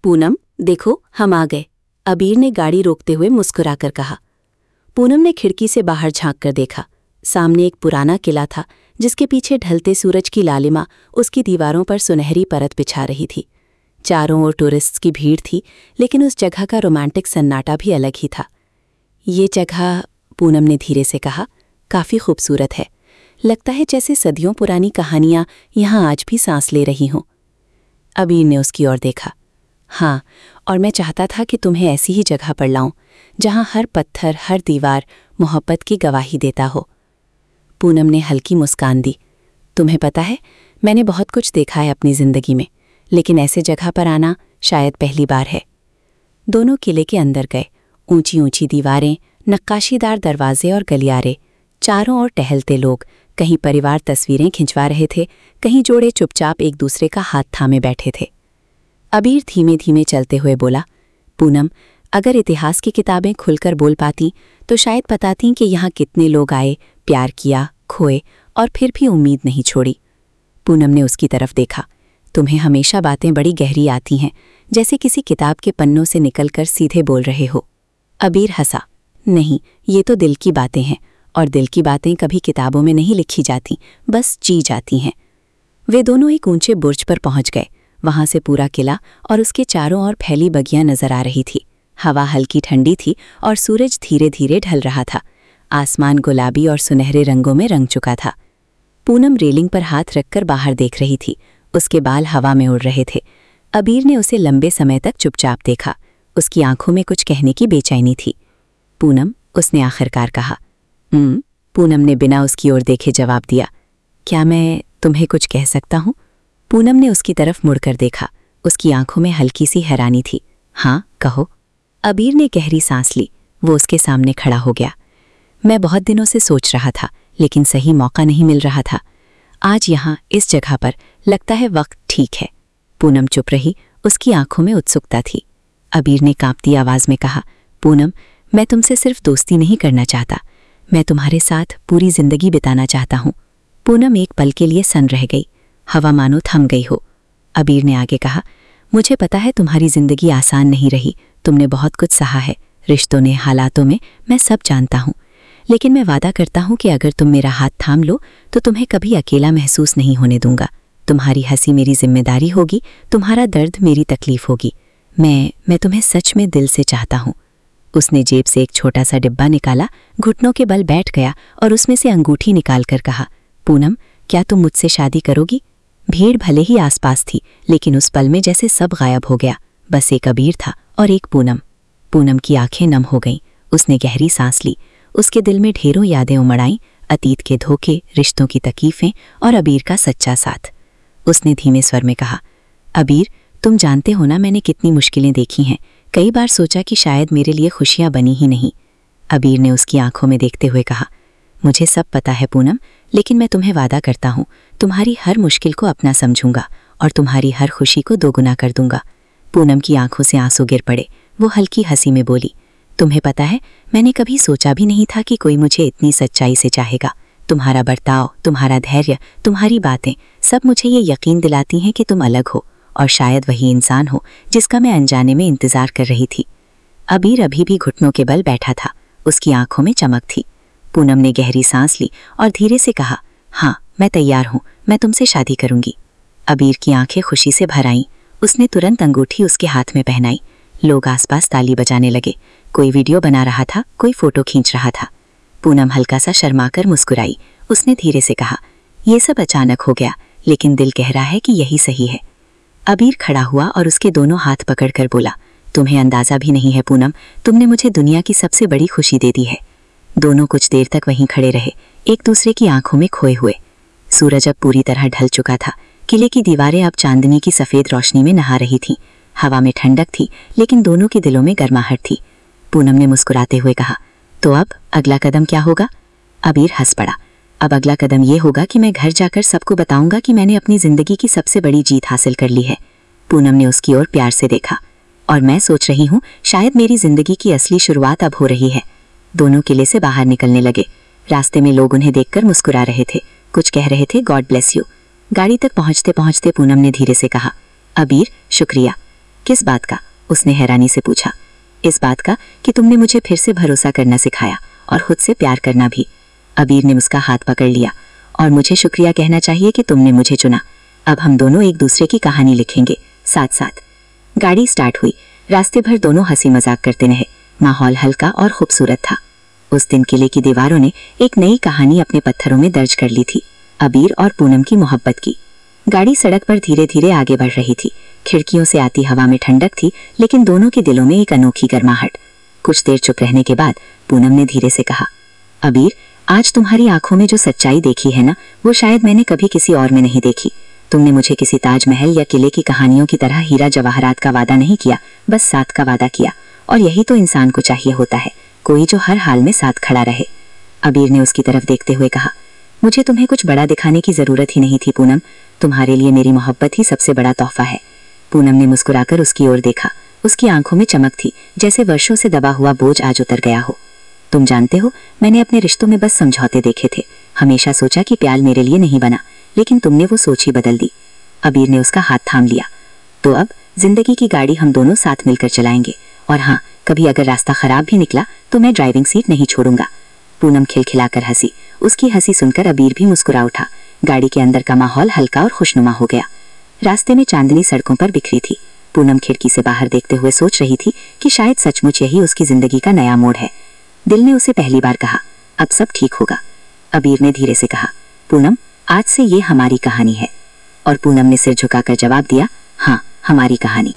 पूनम, देखो हम आ गए, अबीर ने गाड़ी रोकते हुए मुस्कुराकर कहा। पूनम ने खिड़की से बाहर झांक कर देखा। सामने एक पुराना किला था जिसके पीछे ढलते सूरज की लालिमा उसकी दीवारों पर सुनहरी परत बिछा रही थी। चारों ओर टूरिस्ट्स की भीड़ थी, लेकिन उस जगह का रोमांटिक सन्नाटा भी अलग ही था। ये जगह, पूनम ने धीरे से कहा, काफ़ी खूबसूरत है। लगता है जैसे सदियों पुरानी कहानियां यहाँ आज भी सांस ले रही हों। अबीर ने उसकी ओर देखा। हाँ, और मैं चाहता था कि तुम्हें ऐसी ही जगह पर लाऊं, जहाँ हर पत्थर, हर दीवार मोहब्बत की गवाही देता हो। पूनम ने हल्की मुस्कान दी। तुम्हें पता है, मैंने बहुत कुछ देखा है अपनी ज़िंदगी में, लेकिन ऐसे जगह पर आना शायद पहली बार है। दोनों किले के अंदर गए। ऊंची ऊंची दीवारें, नक्काशीदार दरवाजे और गलियारे, चारों ओर टहलते लोग। कहीं परिवार तस्वीरें खिंचवा रहे थे, कहीं जोड़े चुपचाप एक दूसरे का हाथ थामे बैठे थे। अबीर धीमे धीमे चलते हुए बोला, पूनम, अगर इतिहास की किताबें खुलकर बोल पाती तो शायद बताती कि यहाँ कितने लोग आए, प्यार किया, खोए और फिर भी उम्मीद नहीं छोड़ी। पूनम ने उसकी तरफ देखा। तुम्हें हमेशा बातें बड़ी गहरी आती हैं, जैसे किसी किताब के पन्नों से निकलकर सीधे बोल रहे हो। अबीर हंसा। नहीं, ये तो दिल की बातें हैं, और दिल की बातें कभी किताबों में नहीं लिखी जाती, बस जी जाती हैं। वे दोनों एक ऊंचे बुर्ज पर पहुंच गए। वहां से पूरा किला और उसके चारों ओर फैली बगियां नजर आ रही थी। हवा हल्की ठंडी थी और सूरज धीरे धीरे ढल रहा था। आसमान गुलाबी और सुनहरे रंगों में रंग चुका था। पूनम रेलिंग पर हाथ रखकर बाहर देख रही थी। उसके बाल हवा में उड़ रहे थे। अबीर ने उसे लंबे समय तक चुपचाप देखा। उसकी आंखों में कुछ कहने की बेचैनी थी। पूनम, उसने आखिरकार कहा। पूनम ने बिना उसकी ओर देखे जवाब दिया। क्या मैं तुम्हें कुछ कह सकता हूँ? पूनम ने उसकी तरफ मुड़कर देखा। उसकी आंखों में हल्की सी हैरानी थी। हाँ, कहो। अबीर ने गहरी सांस ली। वो उसके सामने खड़ा हो गया। मैं बहुत दिनों से सोच रहा था, लेकिन सही मौका नहीं मिल रहा था। आज यहाँ इस जगह पर लगता है वक्त ठीक है। पूनम चुप रही। उसकी आंखों में उत्सुकता थी। अबीर ने कांपती आवाज में कहा, पूनम, मैं तुमसे सिर्फ दोस्ती नहीं करना चाहता, मैं तुम्हारे साथ पूरी जिंदगी बिताना चाहता हूँ। पूनम एक पल के लिए सन रह गई। हवा मानो थम गई हो। अबीर ने आगे कहा, मुझे पता है तुम्हारी जिंदगी आसान नहीं रही, तुमने बहुत कुछ सहा है, रिश्तों ने, हालातों में, मैं सब जानता हूँ। लेकिन मैं वादा करता हूँ कि अगर तुम मेरा हाथ थाम लो तो तुम्हें कभी अकेला महसूस नहीं होने दूंगा। तुम्हारी हंसी मेरी जिम्मेदारी होगी, तुम्हारा दर्द मेरी तकलीफ होगी। मैं तुम्हें सच में दिल से चाहता हूँ। उसने जेब से एक छोटा सा डिब्बा निकाला, घुटनों के बल बैठ गया और उसमें से अंगूठी निकालकर कहा, पूनम, क्या तुम मुझसे शादी करोगी? भीड़ भले ही आसपास थी, लेकिन उस पल में जैसे सब गायब हो गया। बस एक अबीर था और एक पूनम। पूनम की आंखें नम हो गईं। उसने गहरी सांस ली। उसके दिल में ढेरों यादें उमड़ आईं, अतीत के धोखे, रिश्तों की तकलीफें और अबीर का सच्चा साथ। उसने धीमे स्वर में कहा, अबीर, तुम जानते हो ना मैंने कितनी मुश्किलें देखी हैं। कई बार सोचा कि शायद मेरे लिए खुशियां बनी ही नहीं। अबीर ने उसकी आंखों में देखते हुए कहा, मुझे सब पता है पूनम, लेकिन मैं तुम्हें वादा करता हूँ, तुम्हारी हर मुश्किल को अपना समझूंगा और तुम्हारी हर खुशी को दोगुना कर दूंगा। पूनम की आंखों से आंसू गिर पड़े। वो हल्की हंसी में बोली, तुम्हें पता है, मैंने कभी सोचा भी नहीं था कि कोई मुझे इतनी सच्चाई से चाहेगा। तुम्हारा बर्ताव, तुम्हारा धैर्य, तुम्हारी बातें, सब मुझे ये यकीन दिलाती हैं कि तुम अलग हो और शायद वही इंसान हो जिसका मैं अनजाने में इंतजार कर रही थी। अबीर अभी भी घुटनों के बल बैठा था। उसकी आंखों में चमक थी। पूनम ने गहरी सांस ली और धीरे से कहा, हाँ, मैं तैयार हूँ, मैं तुमसे शादी करूंगी। अबीर की आंखें खुशी से भर आईं। उसने तुरंत अंगूठी उसके हाथ में पहनाई। लोग आसपास ताली बजाने लगे। कोई वीडियो बना रहा था, कोई फोटो खींच रहा था। पूनम हल्का सा शर्माकर मुस्कुराई। उसने धीरे से कहा, यह सब अचानक हो गया, लेकिन दिल कह रहा है कि यही सही है। अबीर खड़ा हुआ और उसके दोनों हाथ पकड़कर बोला, तुम्हें अंदाजा भी नहीं है पूनम, तुमने मुझे दुनिया की सबसे बड़ी खुशी दे दी है। दोनों कुछ देर तक वहीं खड़े रहे, एक दूसरे की आंखों में खोए हुए। सूरज अब पूरी तरह ढल चुका था। किले की दीवारें अब चांदनी की सफेद रोशनी में नहा रही थीं। हवा में ठंडक थी, लेकिन दोनों के दिलों में गर्माहट थी। पूनम ने मुस्कुराते हुए कहा, तो अब अगला कदम क्या होगा? अबीर हंस पड़ा। अब अगला कदम ये होगा कि मैं घर जाकर सबको बताऊंगा कि मैंने अपनी जिंदगी की सबसे बड़ी जीत हासिल कर ली है। पूनम ने उसकी ओर प्यार से देखा। और मैं सोच रही हूँ, शायद मेरी जिंदगी की असली शुरुआत अब हो रही है। दोनों किले से बाहर निकलने लगे। रास्ते में लोग उन्हें देखकर मुस्कुरा रहे थे, कुछ कह रहे थे गॉड ब्लेस यू। गाड़ी तक पहुंचते पहुंचते पूनम ने धीरे से कहा, अबीर, शुक्रिया। किस बात का? उसने हैरानी से पूछा। इस बात का कि तुमने मुझे फिर से भरोसा करना सिखाया और खुद से प्यार करना भी। अबीर ने उसका हाथ पकड़ लिया। और मुझे शुक्रिया कहना चाहिए कि तुमने मुझे चुना। अब हम दोनों एक दूसरे की कहानी लिखेंगे साथ साथ। गाड़ी स्टार्ट हुई। रास्ते भर दोनों हंसी मजाक करते रहे। माहौल हल्का और खूबसूरत था। उस दिन किले की दीवारों ने एक नई कहानी अपने पत्थरों में दर्ज कर ली थी, अबीर और पूनम की मोहब्बत की। गाड़ी सड़क पर धीरे धीरे आगे बढ़ रही थी। खिड़कियों से आती हवा में ठंडक थी, लेकिन दोनों के दिलों में एक अनोखी गर्माहट। कुछ देर चुप रहने के बाद पूनम ने धीरे से कहा, अबीर, आज तुम्हारी आंखों में जो सच्चाई देखी है ना, वो शायद मैंने कभी किसी और में नहीं देखी। तुमने मुझे किसी ताजमहल या किले की कहानियों की तरह हीरा जवाहरात का वादा नहीं किया, बस साथ का वादा किया। और यही तो इंसान को चाहिए होता है, कोई जो हर हाल में साथ खड़ा रहे। अबीर ने उसकी तरफ देखते हुए कहा, मुझे तुम्हें कुछ बड़ा दिखाने की जरूरत ही नहीं थी पूनम। तुम्हारे लिए मेरी मोहब्बत ही सबसे बड़ा तोहफा है। पूनम ने मुस्कुराकर उसकी ओर देखा। उसकी आंखों में चमक थी, जैसे वर्षों से दबा हुआ बोझ आज उतर गया हो। तुम जानते हो, मैंने अपने रिश्तों में बस समझौते देखे थे। हमेशा सोचा कि प्यार मेरे लिए नहीं बना, लेकिन तुमने वो सोच ही बदल दी। अबीर ने उसका हाथ थाम लिया। तो अब जिंदगी की गाड़ी हम दोनों साथ मिलकर चलाएंगे। और हाँ, कभी अगर रास्ता खराब भी निकला तो मैं ड्राइविंग सीट नहीं छोड़ूंगा। पूनम खिलखिलाकर हंसी। उसकी हंसी सुनकर अबीर भी मुस्कुरा उठा। गाड़ी के अंदर का माहौल हल्का और खुशनुमा हो गया। रास्ते में चांदनी सड़कों पर बिखरी थी। पूनम खिड़की से बाहर देखते हुए सोच रही थी कि शायद सचमुच यही उसकी जिंदगी का नया मोड़ है। दिल ने उसे पहली बार कहा, अब सब ठीक होगा। अबीर ने धीरे से कहा, पूनम, आज से ये हमारी कहानी है। और पूनम ने सिर झुकाकर जवाब दिया, हाँ, हमारी कहानी।